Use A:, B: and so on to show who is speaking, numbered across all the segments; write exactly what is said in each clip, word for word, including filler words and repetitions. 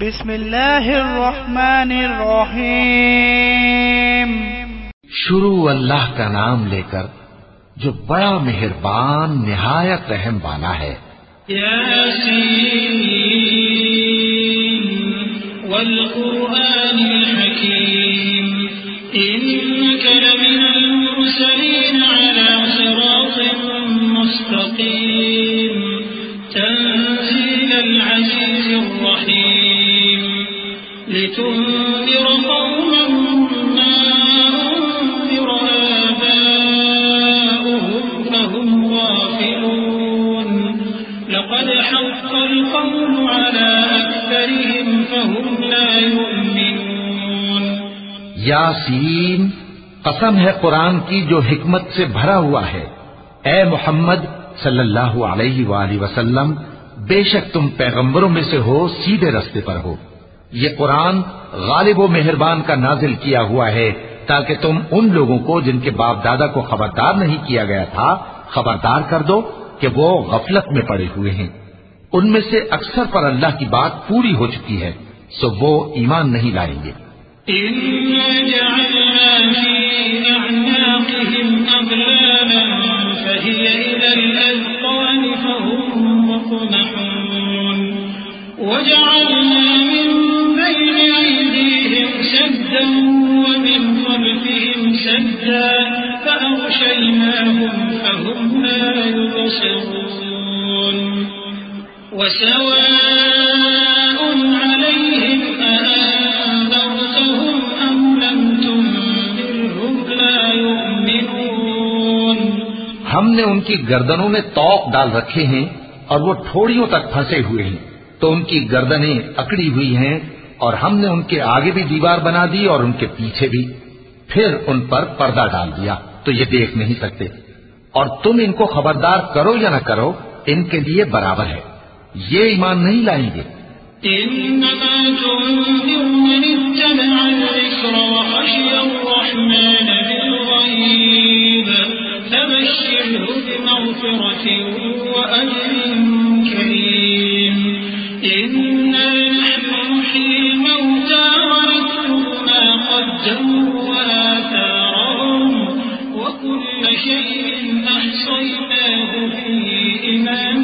A: بسم اللہ الرحمن الرحیم۔
B: شروع اللہ کا نام لے کر جو بڑا مہربان نہایت رحم والا ہے۔
C: یاسین والقرآن الحکیم انک لمن المرسلین علی صراط مستقیم تنزیل العزیز الرحیم لتنذر قوما ما انذر آباؤهم فهم غافلون لقد حق القول على أكثرهم فهم لا يؤمنون۔
B: یاسین، قسم ہے قرآن کی جو حکمت سے بھرا ہوا ہے۔ اے محمد صلی اللہ علیہ وآلہ وسلم، بے شک تم پیغمبروں میں سے ہو، سیدھے رستے پر ہو۔ یہ قرآن غالب و مہربان کا نازل کیا ہوا ہے تاکہ تم ان لوگوں کو جن کے باپ دادا کو خبردار نہیں کیا گیا تھا خبردار کر دو کہ وہ غفلت میں پڑے ہوئے ہیں۔ ان میں سے اکثر پر اللہ کی بات پوری ہو چکی ہے، سو وہ ایمان نہیں لائیں گے۔
C: إِنَّا جَعَلْنَا فِي أَعْنَاقِهِمْ أَغْلَالًا فَهِيَ إِلَى الْأَذْقَانِ فَهُمْ مُقْمَحُونَ وَجَعَلْنَا مِن بَيْنِ أَيْدِيهِمْ سَدًّا وَمِنْ خَلْفِهِمْ سَدًّا فَأَغْشَيْنَاهُمْ فَهُمْ لَا يُبْصِرُونَ وَسَوَاءٌ عَلَيْهِمْ أَأَنذَرْتَهُمْ أَمْ لَمْ تُنذِرْهُمْ لَا يُؤْمِنُونَ۔
B: ہم نے ان کی گردنوں میں طوق ڈال رکھے ہیں اور وہ ٹھوڑیوں تک پھنسے ہوئے ہیں، تو ان کی گردنیں اکڑی ہوئی ہیں، اور ہم نے ان کے آگے بھی دیوار بنا دی اور ان کے پیچھے بھی، پھر ان پر پردہ ڈال دیا تو یہ دیکھ نہیں سکتے، اور تم ان کو خبردار کرو یا نہ کرو ان کے لیے برابر ہے، یہ ایمان نہیں لائیں گے۔
C: إنما تنذر من اتبع الذكر وخشي الرحمن بالغيب فبشره بمغفرة وأجر كريم إنا نحن نحيي الموتى ونكتب ما قدموا وآثارهم وكل شيء أحصيناه في إمام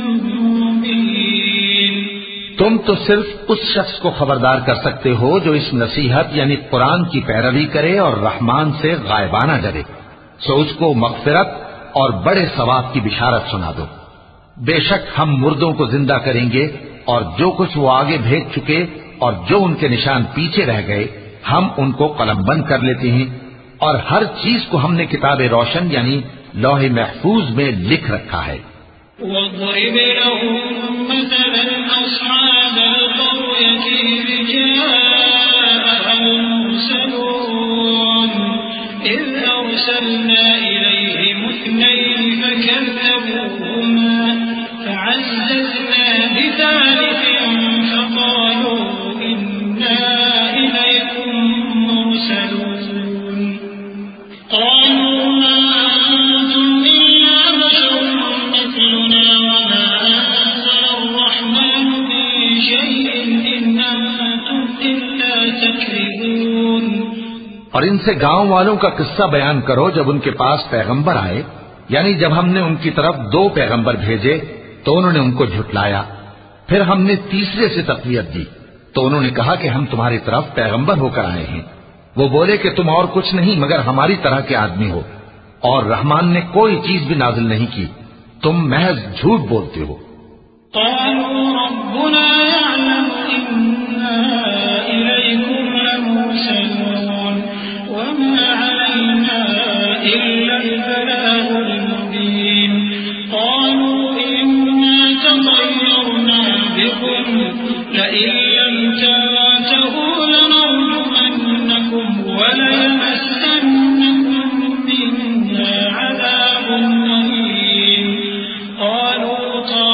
C: مبين۔
B: تم تو صرف اس شخص کو خبردار کر سکتے ہو جو اس نصیحت یعنی قرآن کی پیروی کرے اور رحمان سے غائبانہ ڈرے، سو اس کو مغفرت اور بڑے ثواب کی بشارت سنا دو۔ بے شک ہم مردوں کو زندہ کریں گے، اور جو کچھ وہ آگے بھیج چکے اور جو ان کے نشان پیچھے رہ گئے ہم ان کو قلم بند کر لیتے ہیں، اور ہر چیز کو ہم نے کتاب روشن یعنی لوح محفوظ میں لکھ رکھا ہے۔
C: واضرب لهم مثلا أصحاب القرية إذ جاءها المرسلون إذ أرسلنا إليهم اثنين فكذبوهما فعززنا بثالث فقالوا إنا إليكم مرسلون قالوا ما أنتم إلا بشر مثلنا وما أنزل الرحمن من شيء إن أنتم إلا تكذبون۔
B: اور ان سے گاؤں والوں کا قصہ بیان کرو جب ان کے پاس پیغمبر آئے، یعنی جب ہم نے ان کی طرف دو پیغمبر بھیجے تو انہوں نے ان کو جھٹلایا، پھر ہم نے تیسرے سے تقویت دی تو انہوں نے کہا کہ ہم تمہاری طرف پیغمبر ہو کر آئے ہیں۔ وہ بولے کہ تم اور کچھ نہیں مگر ہماری طرح کے آدمی ہو، اور رحمان نے کوئی چیز بھی نازل نہیں کی، تم محض جھوٹ بولتے ہو۔
C: قالوا ربنا يعلم إنا إليكم لمرسلون وما علينا إلا البلاغ المبين قالوا إنا تطيرنا بكم لئن لم تنتهوا لنرجمنكم وليمسنكم منا عذاب أليم قالوا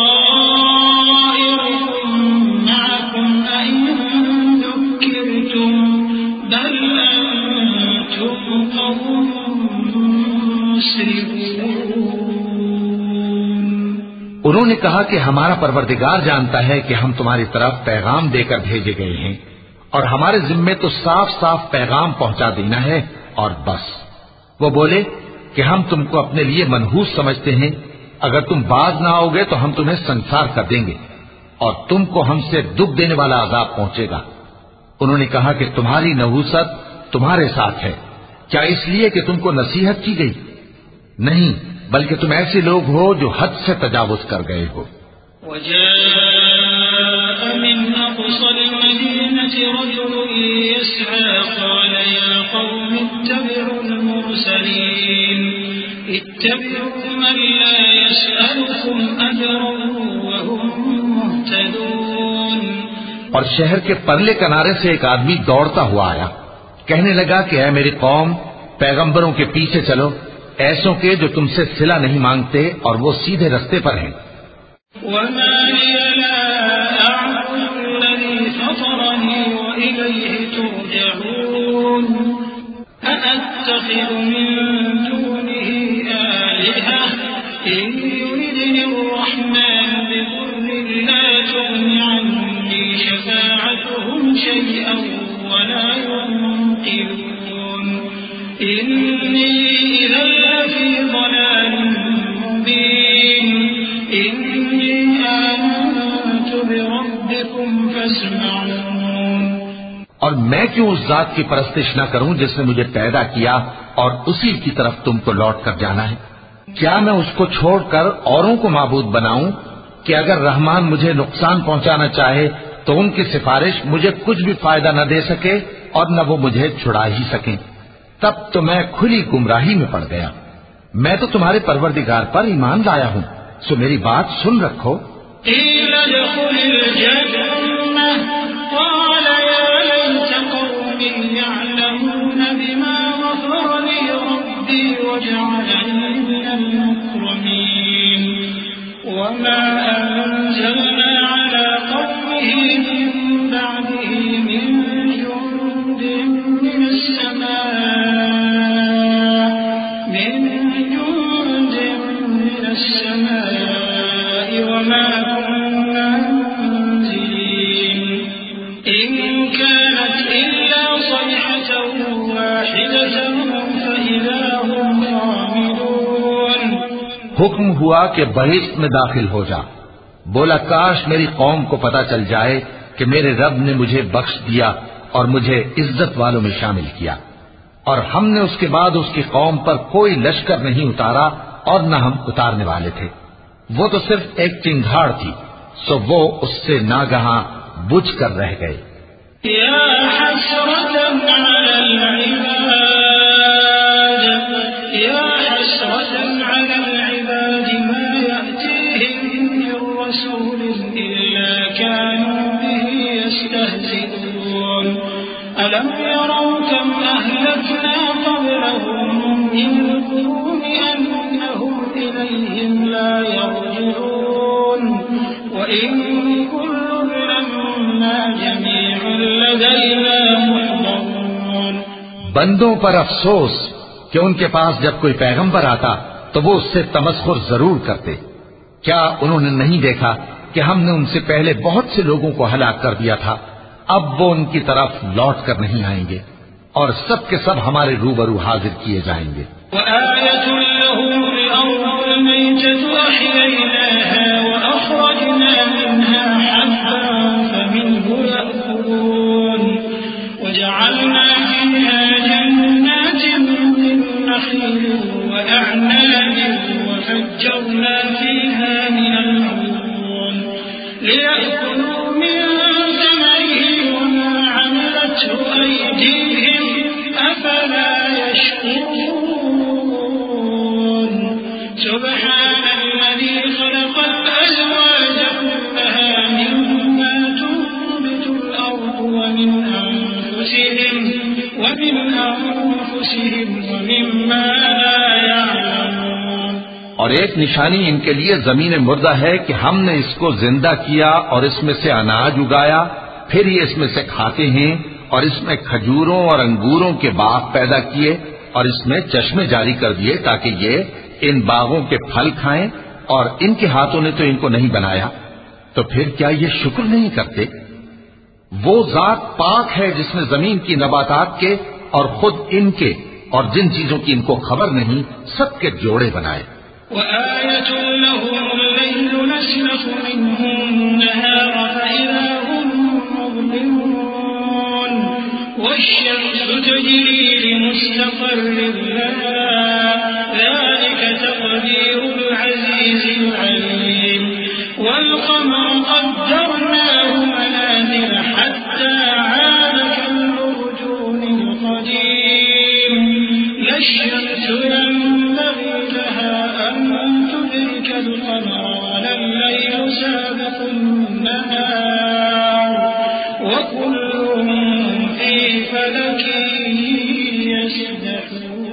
C: طائركم معكم أئن ذكرتم بل أنتم قوم مسرفون۔
B: انہوں نے کہا کہ ہمارا پروردگار جانتا ہے کہ ہم تمہاری طرف پیغام دے کر بھیجے گئے ہیں اور ہمارے ذمے تو صاف صاف پیغام پہنچا دینا ہے اور بس۔ وہ بولے کہ ہم تم کو اپنے لیے منحوس سمجھتے ہیں، اگر تم باز نہ آؤ گے تو ہم تمہیں سنسار کر دیں گے اور تم کو ہم سے دکھ دینے والا عذاب پہنچے گا۔ انہوں نے کہا کہ تمہاری نحوست تمہارے ساتھ ہے، کیا اس لیے کہ تم کو نصیحت کی گئی؟ نہیں، بلکہ تم ایسے لوگ ہو جو حد سے تجاوز کر گئے ہو۔
C: وجاء من أقصى المدينة رجل يسعى قال يا قوم اتبعوا المرسلين اتبعوا من لا يسألكم أجرا وهم مهتدون۔
B: اور شہر کے پرلے کنارے سے ایک آدمی دوڑتا ہوا آیا، کہنے لگا کہ اے میری قوم، پیغمبروں کے پیچھے چلو، ایسوں کے جو تم سے صلہ نہیں مانگتے اور وہ سیدھے رستے پر ہیں۔
C: وما لي لا أعبد الذي فطرني وإليه ترجعون أأتخذ من دونه آلهة إن يردني الرحمن بضر لا تغن عني شفاعتهم شيئا ولا ينقذون إني إذا لفي ضلال مبين إني آمنت بربكم فاسمعون۔
B: اور میں کیوں اس ذات کی پرستش نہ کروں جس نے مجھے پیدا کیا اور اسی کی طرف تم کو لوٹ کر جانا ہے؟ کیا میں اس کو چھوڑ کر اوروں کو معبود بناؤں کہ اگر رحمان مجھے نقصان پہنچانا چاہے تو ان کی سفارش مجھے کچھ بھی فائدہ نہ دے سکے اور نہ وہ مجھے چھڑا ہی سکیں؟ تب تو میں کھلی گمراہی میں پڑ گیا۔ میں تو تمہارے پروردگار پر ایمان لایا ہوں، سو میری بات سن رکھو۔
C: قیل ادخل الجنة قال يا ليت قومي يعلمون بما غفر لي ربي وجعلني من المكرمين وما أنزلنا على قومه من بعده من جند من السماء من جند من السماء وما كنا منزلين إن كانت إلا صيحة واحدة فإذا هم خامدون۔
B: حکم ہوا کہ بہشت میں داخل ہو جا۔ بولا کاش میری قوم کو پتا چل جائے کہ میرے رب نے مجھے بخش دیا اور مجھے عزت والوں میں شامل کیا، اور ہم نے اس کے بعد اس کی قوم پر کوئی لشکر نہیں اتارا اور نہ ہم اتارنے والے تھے۔ وہ تو صرف ایک چنگھاڑ تھی، سو وہ اس سے ناگہاں بجھ کر رہ گئے۔
C: یا حسرة على العباد یا حسرة على العباد ما يأتيهم من رسول إلا كانوا به يستهزئون ألم يروا كم أهلكنا قبلهم من القرون أنهم إليهم لا يرجعون وإن كل لما جميع لدينا محضرون۔
B: بندوں پر افسوس کہ ان کے پاس جب کوئی پیغمبر آتا تو وہ اس سے تمسخر ضرور کرتے۔ کیا انہوں نے نہیں دیکھا کہ ہم نے ان سے پہلے بہت سے لوگوں کو ہلاک کر دیا تھا؟ اب وہ ان کی طرف لوٹ کر نہیں آئیں گے اور سب کے سب ہمارے روبرو حاضر کیے جائیں گے۔
C: وآية لهم الأرض الميتة أحييناها وأخرجنا منها حبا فمنه يأكلون وجعلنا فيها جنات من نخيل وأعناب وفجرنا فيها من العيون ليأكلوا من ثمره وما عملته أيديهم أفلا يشكرون سبحان الذي خلق الأزواج كلها مما تنبت الأرض ومن أنفسهم ومن أنفسهم ومما لا يعلمون۔
B: اور ایک نشانی ان کے لیے زمین مردہ ہے کہ ہم نے اس کو زندہ کیا اور اس میں سے اناج اگایا، پھر یہ اس میں سے کھاتے ہیں، اور اس میں کھجوروں اور انگوروں کے باغ پیدا کیے اور اس میں چشمے جاری کر دیے تاکہ یہ ان باغوں کے پھل کھائیں اور ان کے ہاتھوں نے تو ان کو نہیں بنایا، تو پھر کیا یہ شکر نہیں کرتے؟ وہ ذات پاک ہے جس نے زمین کی نباتات کے اور خود ان کے اور جن چیزوں کی ان کو خبر نہیں سب کے جوڑے بنائے۔
C: وَآيَةٌ لَهُمُ اللَّيْلُ نَسْلَخُ مِنْهُ النَّهَارَ فَإِذَا هُمْ مُظْلِمُونَ وَالشَّمْسُ تَجْرِي لِمُسْتَقَرٍّ لَهَا ذَلِكَ تَقْدِيرُ الْعَزِيزِ الْعَلِيمِ وَالْقَمَرَ قَدَّرْنَاهُ مَنَازِلَ حَتَّى عَادَ كَالْعُرْجُونِ الْقَدِيمِ لَا الشَّمْسُ يَنبَغِي لَهَا أَن تُدْرِكَ الْقَمَرَ وَلَا اللَّيْلُ سَابِقُ النَّهَارِ وَكُلٌّ فِي فَلَكٍ يَسْبَحُونَ۔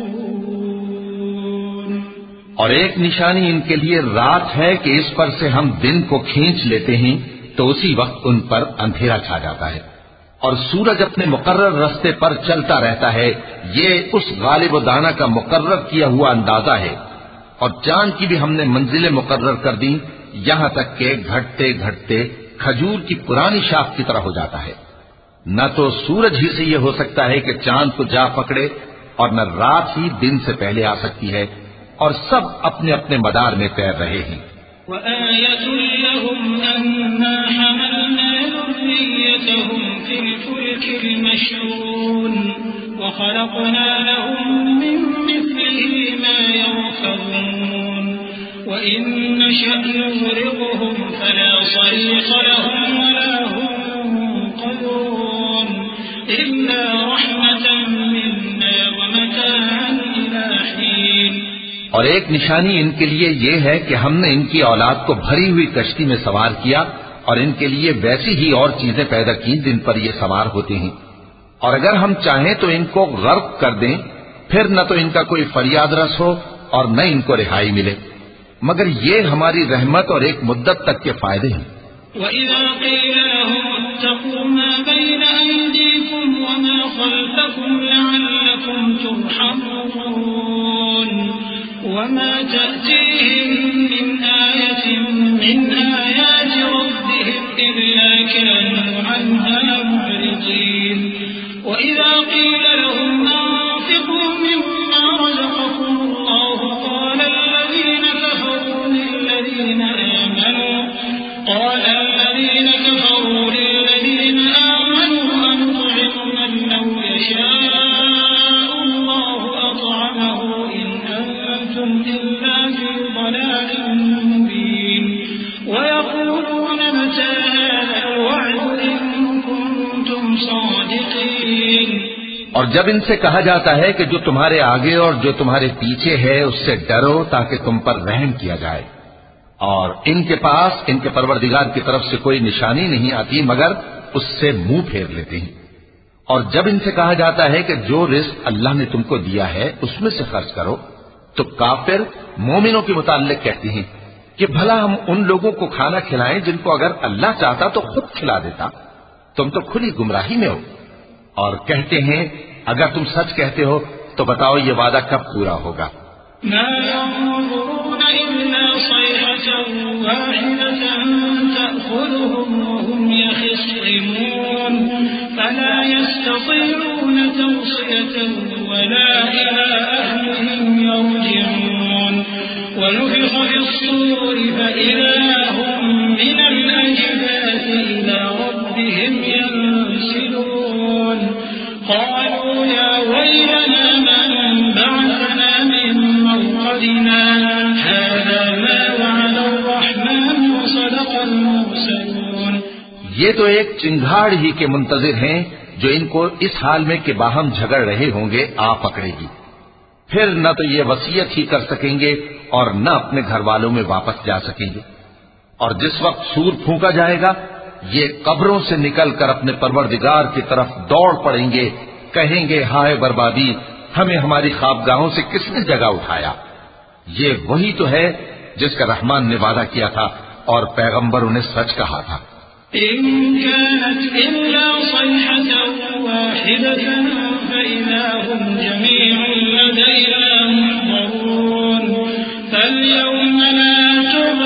B: اور ایک نشانی ان کے لیے رات ہے کہ اس پر سے ہم دن کو کھینچ لیتے ہیں تو اسی وقت ان پر اندھیرا چھا جاتا ہے، اور سورج اپنے مقرر رستے پر چلتا رہتا ہے، یہ اس غالب و دانا کا مقرر کیا ہوا اندازہ ہے۔ اور چاند کی بھی ہم نے منزلیں مقرر کر دی، یہاں تک کہ گھٹتے گھٹتے کھجور کی پرانی شاخ کی طرح ہو جاتا ہے۔ نہ تو سورج ہی سے یہ ہو سکتا ہے کہ چاند کو جا پکڑے، اور نہ رات ہی دن سے پہلے آ سکتی ہے، اور سب اپنے اپنے مدار میں تیر رہے ہیں۔
C: وَآيَةٌ لَهُمْ أَنَّا حَمَلْنَا ذُرِّيَّتَهُمْ فِي الْفُلْكِ الْمَشْحُونِ وَخَلَقْنَا لَهُم مِّن مِّثْلِهِ مَا يَرْكَبُونَ وَإِن نَّشَأْ نُغْرِقْهُمْ فَلَا صَرِيخَ لَهُمْ وَلَا هُمْ يُنقَذُونَ إِلَّا رَحْمَةً مِّنَّا وَمَتَاعًا إِلَىٰ حِينٍ۔
B: اور ایک نشانی ان کے لیے یہ ہے کہ ہم نے ان کی اولاد کو بھری ہوئی کشتی میں سوار کیا، اور ان کے لیے ویسی ہی اور چیزیں پیدا کی جن پر یہ سوار ہوتے ہیں، اور اگر ہم چاہیں تو ان کو غرق کر دیں، پھر نہ تو ان کا کوئی فریاد رس ہو اور نہ ان کو رہائی ملے، مگر یہ ہماری رحمت اور ایک مدت تک کے فائدے ہیں۔
C: وَإِذَا قِيلَ لَهُمُ اتَّقُوا مَا بَيْنَ أَيْدِيكُمْ وَمَا خَلْفَكُمْ لَعَلَّكُمْ تُرْحَمُونَ وَمَا تَأْتِيهِم مِّنْ آيَةٍ مِّنْ آيَاتِ رَبِّهِمْ إِلَّا كَانُوا عَنْهَا مُعْرِضِينَ وَإِذَا قِيلَ لَهُمْ أَنفِقُوا مِمَّا رَزَقَكُمُ اللَّهُ قَالَ الَّذِينَ كَفَرُوا لِلَّذِينَ آمَنُوا قَالَ الَّذِينَ كَفَرُوا لِلَّذِينَ آمَنُوا أَنُطْعِمُ مَن لَّوْ يَشَاءُ اللَّهُ أَطْعَمَهُ إِنْ أَنتُمْ إِلَّا فِي ضَلَالٍ مُّبِينٍ وَيَقُولُونَ مَتَىٰ هَٰذَا الْوَعْدُ إِن كُنتُمْ صَادِقِينَ۔
B: اور جب ان سے کہا جاتا ہے کہ جو تمہارے آگے اور جو تمہارے پیچھے ہے اس سے ڈرو تاکہ تم پر رحم کیا جائے، اور ان کے پاس ان کے پروردگار کی طرف سے کوئی نشانی نہیں آتی مگر اس سے منہ پھیر لیتے ہیں۔ اور جب ان سے کہا جاتا ہے کہ جو رزق اللہ نے تم کو دیا ہے اس میں سے خرچ کرو، تو کافر مومنوں کے متعلق کہتے ہیں کہ بھلا ہم ان لوگوں کو کھانا کھلائیں جن کو اگر اللہ چاہتا تو خود کھلا دیتا، تم تو کھلی گمراہی میں ہو۔ اور کہتے ہیں اگر تم سچ کہتے ہو تو بتاؤ یہ وعدہ کب پورا ہوگا؟
C: ما ينظرون إلا صيحة واحدة تأخذهم وهم يخصمون فلا يستطيعون توصية ولا إلى أهلهم يرجعون ونفخ في الصور فإذا هم من الأجداث إلى ربهم ينسلون قالوا يا ويلنا من بعثنا من مرقدنا هذا ما وعد الرحمن وصدق المرسلون۔
B: یہ تو ایک چنگھاڑ ہی کے منتظر ہیں جو ان کو اس حال میں کہ باہم جھگڑ رہے ہوں گے آ پکڑے گی، پھر نہ تو یہ وصیت ہی کر سکیں گے اور نہ اپنے گھر والوں میں واپس جا سکیں گے۔ اور جس وقت سور پھونکا جائے گا یہ قبروں سے نکل کر اپنے پروردگار کی طرف دوڑ پڑیں گے، کہیں گے ہائے بربادی، ہمیں ہماری خوابگاہوں سے کس نے جگہ اٹھایا۔ یہ وہی تو ہے جس کا رحمان نے وعدہ کیا تھا اور پیغمبروں نے سچ کہا تھا۔
C: إن كانت إلا صيحة واحدة فإذا هم جميع لدينا محضرون فاليوم لا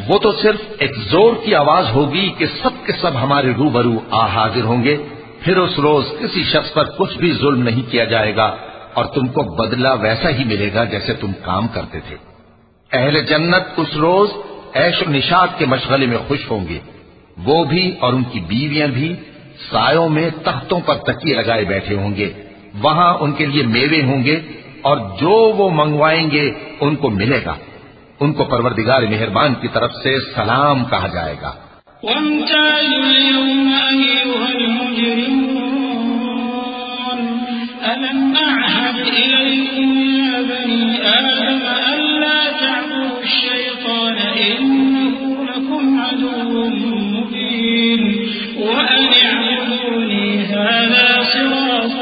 B: وہ تو صرف ایک زور کی آواز ہوگی کہ سب کے سب ہمارے روبرو آ حاضر ہوں گے. پھر اس روز کسی شخص پر کچھ بھی ظلم نہیں کیا جائے گا اور تم کو بدلہ ویسا ہی ملے گا جیسے تم کام کرتے تھے. اہل جنت اس روز عیش و نشاط کے مشغلے میں خوش ہوں گے. وہ بھی اور ان کی بیویاں بھی سایوں میں تختوں پر تکیے لگائے بیٹھے ہوں گے. وہاں ان کے لیے میوے ہوں گے اور جو وہ منگوائیں گے ان کو ملے گا. ان کو پروردگار مہربان کی طرف سے سلام کہا جائے گا.
C: وامتازوا اليوم أيها المجرمون ألم أعهد إليكم يا بني آدم ألا تعبدوا الشيطان إنه لكم عدو مبين وأن اعبدوني هذا صراط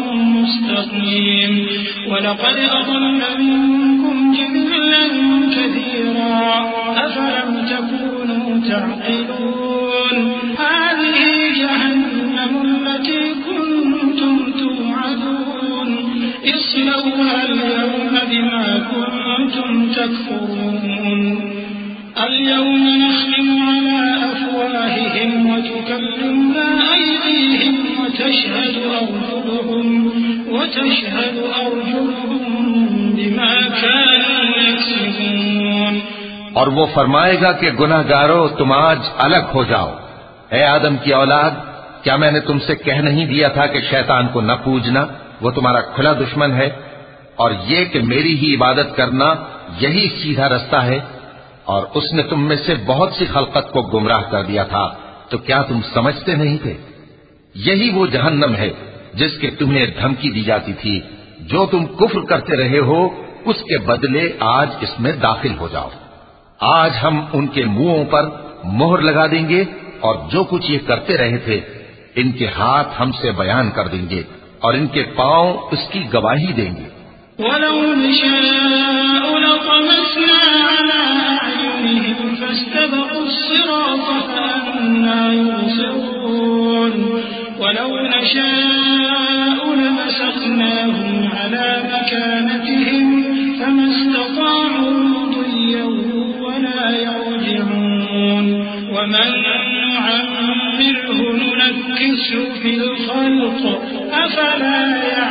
C: مستقيم ولقد أضل منكم جبلا كثيرا أفلم تكونوا تعقلون هذه جهنم التي كنتم توعدون اصلوها اليوم بما كنتم تكفرون اليوم نختم على أفواههم وتكلمنا أيديهم وتشهد أرجلهم وتشهد أرجلهم بما كانوا يكسبون.
B: اور وہ فرمائے گا کہ گناہ گارو تم آج الگ ہو جاؤ. اے آدم کی اولاد، کیا میں نے تم سے کہہ نہیں دیا تھا کہ شیطان کو نہ پوجنا، وہ تمہارا کھلا دشمن ہے، اور یہ کہ میری ہی عبادت کرنا یہی سیدھا رستہ ہے. اور اس نے تم میں سے بہت سی خلقت کو گمراہ کر دیا تھا، تو کیا تم سمجھتے نہیں تھے؟ یہی وہ جہنم ہے جس کے تمہیں دھمکی دی جاتی تھی. جو تم کفر کرتے رہے ہو اس کے بدلے آج اس میں داخل ہو جاؤ. آج ہم ان کے منہوں پر مہر لگا دیں گے اور جو کچھ یہ کرتے رہے تھے ان کے ہاتھ ہم سے بیان کر دیں گے اور ان کے پاؤں اس کی گواہی دیں گے.
C: وَلَوْ نَشَاءُ لَطَمَسْنَا عَلَىٰ أَعْيُنِهِمْ فَاسْتَبَقُوا الصِّرَاطَ فَأَنَّىٰ يُبْصِرُونَ وَلَوْ نَشَاءُ لَمَسَخْنَاهُمْ عَلَىٰ مَكَانَتِهِمْ فَمَا اسْتَطَاعُوا مُضِيًّا وَلَا يَرْجِعُونَ وَمَن نُّعَمِّرْهُ نُنَكِّسْهُ فِي الْخَلْقِ أَفَلَا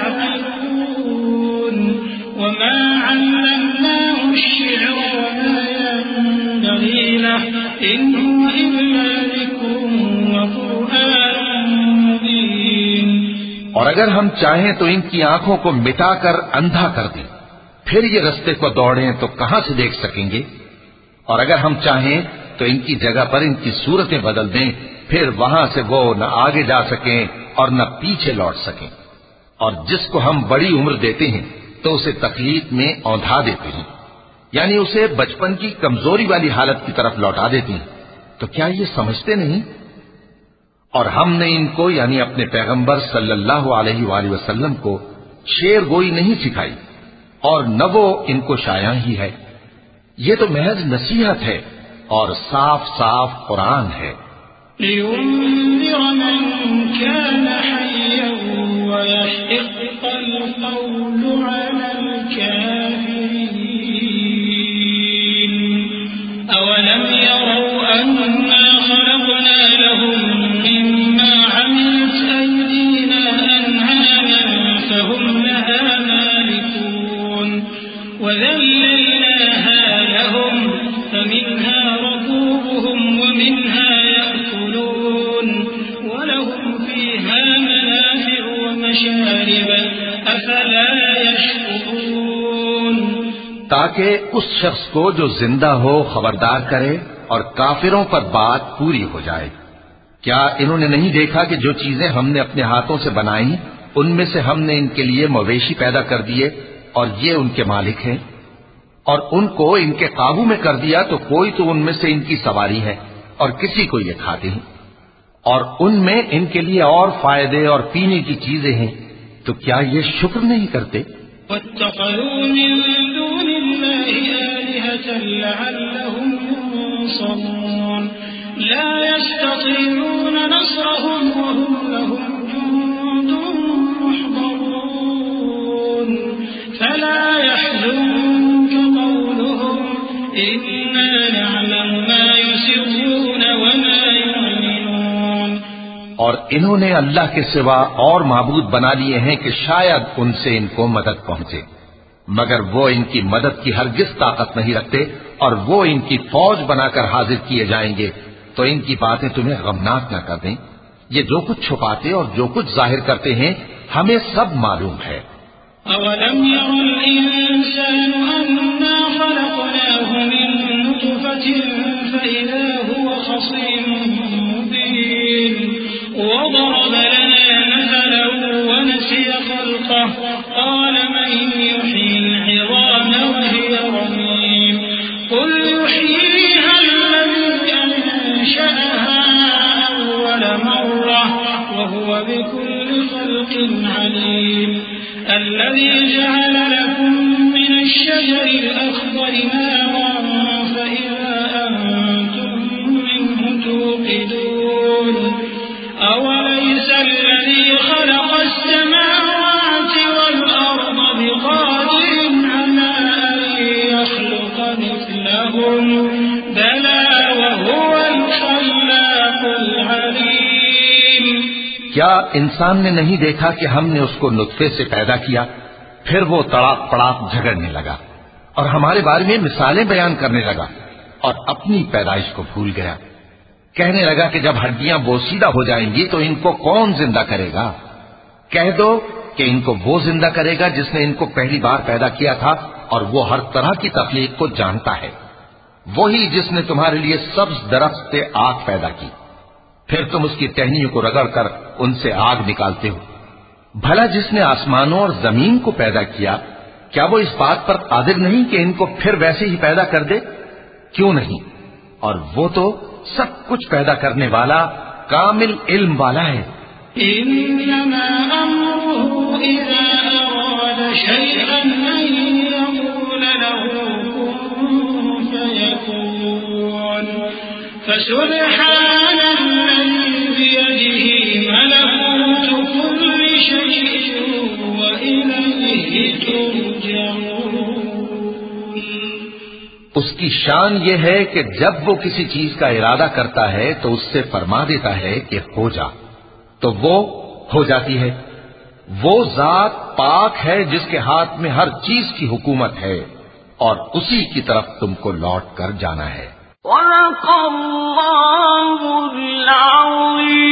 C: يَعْقِلُونَ وَمَا عَلَّمْنَاهُ الشِّعْرَ وَمَا يَنبَغِي لَهُ إِنْ هُوَ إِلَّا ذِكْرٌ وَقُرْآنٌ مُّبِينٌ.
B: اور اگر ہم چاہیں تو ان کی آنکھوں کو مٹا کر اندھا کر دیں، پھر یہ رستے کو دوڑیں تو کہاں سے دیکھ سکیں گے؟ اور اگر ہم چاہیں تو ان کی جگہ پر ان کی صورتیں بدل دیں، پھر وہاں سے وہ نہ آگے جا سکیں اور نہ پیچھے لوٹ سکیں. اور جس کو ہم بڑی عمر دیتے ہیں تو اسے تکلیف میں اوندھا دیتے ہیں، یعنی اسے بچپن کی کمزوری والی حالت کی طرف لوٹا دیتے ہیں. تو کیا یہ سمجھتے نہیں؟ اور ہم نے ان کو یعنی اپنے پیغمبر صلی اللہ علیہ وآلہ وسلم کو شعر گوئی نہیں سکھائی اور نہ وہ ان کو شایع ہی ہے. یہ تو محض نصیحت ہے اور صاف صاف قرآن ہے.
C: لِيُنذِرَ مَن كَانَ حَيًّا وَيَحِقَّ الْقَوْلُ عَلَى الْكَافِرِينَ. أَوَلَمْ يَرَوْا أَنَّا خَلَقْنَا لَهُم مِّمَّا عَمِلَتْ أَيْدِينَا أَنْعَامًا فَهُمْ لَهَا مَالِكُونَ وَذَلَّلْنَاهَا لَهُمْ فَمِنْهَا رَكُوبُهُمْ وَمِنْهَا يَأْكُلُونَ وَلَهُمْ فِيهَا مَنَافِعُ وَمَشَارِبُ أَفَلَا يَشْكُرُونَ.
B: تاکہ اس شخص کو جو زندہ ہو خبردار کرے اور کافروں پر بات پوری ہو جائے. کیا انہوں نے نہیں دیکھا کہ جو چیزیں ہم نے اپنے ہاتھوں سے بنائی ان میں سے ہم نے ان کے لیے مویشی پیدا کر دیے اور یہ ان کے مالک ہیں، اور ان کو ان کے قابو میں کر دیا تو کوئی تو ان میں سے ان کی سواری ہے اور کسی کو یہ کھاتے ہیں، اور ان میں ان کے لیے اور فائدے اور پینے کی چیزیں ہیں. تو کیا یہ شکر نہیں کرتے؟
C: وَاتَّخَذُوا مِن دُونِ اللَّهِ آلِهَةً لَّعَلَّهُمْ يُنصَرُونَ لَا يَسْتَطِيعُونَ نَصْرَهُمْ وَهُمْ لَهُمْ جُندٌ مُّحْضَرُونَ فَلَا يَحْزُنكَ قَوْلُهُمْ إنا نعلم ما يسرون وما يعلنون.
B: اور انہوں نے اللہ کے سوا اور معبود بنا لیے ہیں کہ شاید ان سے ان کو مدد پہنچے، مگر وہ ان کی مدد کی ہرگز طاقت نہیں رکھتے، اور وہ ان کی فوج بنا کر حاضر کیے جائیں گے تو ان کی باتیں تمہیں غمناک نہ کر دیں. یہ جو کچھ چھپاتے اور جو کچھ ظاہر کرتے ہیں ہمیں سب معلوم ہے.
C: أَوَلَمْ يَرَ الْإِنسَانُ أَنَّا خَلَقْنَاهُ مِن نُّطْفَةٍ فَإِذَا هُوَ خَصِيمٌ مُّبِينٌ. وَضَرَبَ لَنَا مَثَلًا وَنَسِيَ خَلْقَهُ قَالَ مَن يُحْيِي الْعِظَامَ وَهِيَ رَمِيمٌ. قُلْ يُحْيِيهَا الَّذِي أَنشَأَهَا أَوَّلَ مَرَّةٍ وَهُوَ بِكُلِّ خَلْقٍ عَلِيمٌ. الذي جعل لكم من الشجر الأخضر نارا فإذا أنتم منه توقدون. أوليس الذي خلق السماوات والأرض بقادر على أن يخلق مثلهم بلى وهو الخلاق العليم.
B: کیا انسان نے نہیں دیکھا کہ ہم نے اس کو نطفے سے پیدا کیا، پھر وہ تڑاک پڑاک جھگڑنے لگا اور ہمارے بارے میں مثالیں بیان کرنے لگا اور اپنی پیدائش کو بھول گیا. کہنے لگا کہ جب ہڈیاں بوسیدہ ہو جائیں گی تو ان کو کون زندہ کرے گا؟ کہہ دو کہ ان کو وہ زندہ کرے گا جس نے ان کو پہلی بار پیدا کیا تھا، اور وہ ہر طرح کی تخلیق کو جانتا ہے. وہی جس نے تمہارے لیے سبز درخت سے آگ پیدا کی، پھر تم اس کی ٹہنیوں کو رگڑ کر ان سے آگ نکالتے ہو. بھلا جس نے آسمانوں اور زمین کو پیدا کیا، کیا وہ اس بات پر قادر نہیں کہ ان کو پھر ویسے ہی پیدا کر دے؟ کیوں نہیں؟ اور وہ تو سب کچھ پیدا کرنے والا کامل علم والا ہے.
C: انما امره اذا اراد شيئا ان يقول له كن فيكون. فسبحان الذي بيده ملكوت كل شيء وإليه ترجعون.
B: اس کی شان یہ ہے کہ جب وہ کسی چیز کا ارادہ کرتا ہے تو اس سے فرما دیتا ہے کہ ہو جا، تو وہ ہو جاتی ہے. وہ ذات پاک ہے جس کے ہاتھ میں ہر چیز کی حکومت ہے، اور اسی کی طرف تم کو لوٹ کر جانا ہے.
D: صدق اللہ العظیم.